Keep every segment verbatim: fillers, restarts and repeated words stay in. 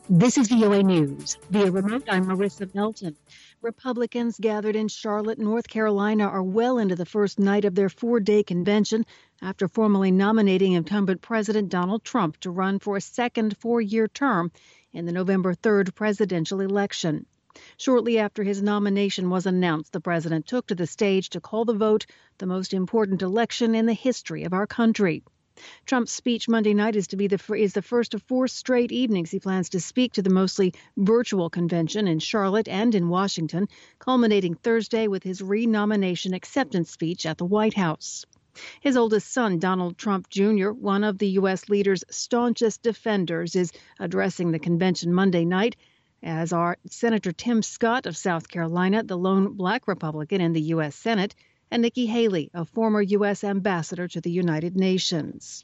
This is V O A News. Via remote, I'm Marissa Melton. Republicans gathered in Charlotte, North Carolina are well into the first night of their four-day convention after formally nominating incumbent President Donald Trump to run for a second four-year term in the November third presidential election. Shortly after his nomination was announced, the president took to the stage to call the vote the most important election in the history of our country. Trump's speech Monday night is to be the is the first of four straight evenings he plans to speak to the mostly virtual convention in Charlotte and in Washington, culminating Thursday with his renomination acceptance speech at the White House. His oldest son, Donald Trump Junior, one of the U S leader's staunchest defenders, is addressing the convention Monday night, as are Senator Tim Scott of South Carolina, the lone black Republican in the U S Senate, and Nikki Haley, a former U S ambassador to the United Nations.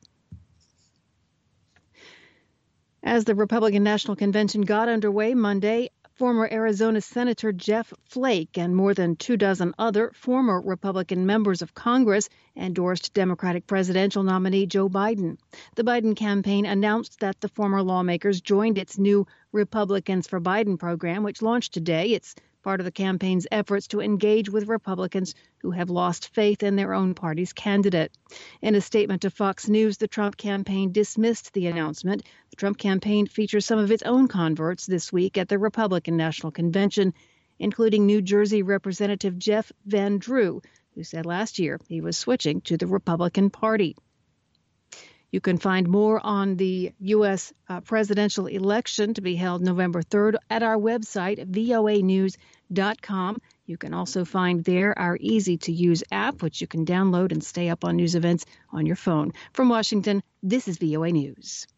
As the Republican National Convention got underway Monday, former Arizona Senator Jeff Flake and more than two dozen other former Republican members of Congress endorsed Democratic presidential nominee Joe Biden. The Biden campaign announced that the former lawmakers joined its new Republicans for Biden program, which launched today. It's part of the campaign's efforts to engage with Republicans who have lost faith in their own party's candidate. In a statement to Fox News, the Trump campaign dismissed the announcement. The Trump campaign features some of its own converts this week at the Republican National Convention, including New Jersey Representative Jeff Van Drew, who said last year he was switching to the Republican Party. You can find more on the U S uh, presidential election to be held November third at our website, V O A news dot com. You can also find there our easy-to-use app, which you can download and stay up on news events on your phone. From Washington, this is V O A News.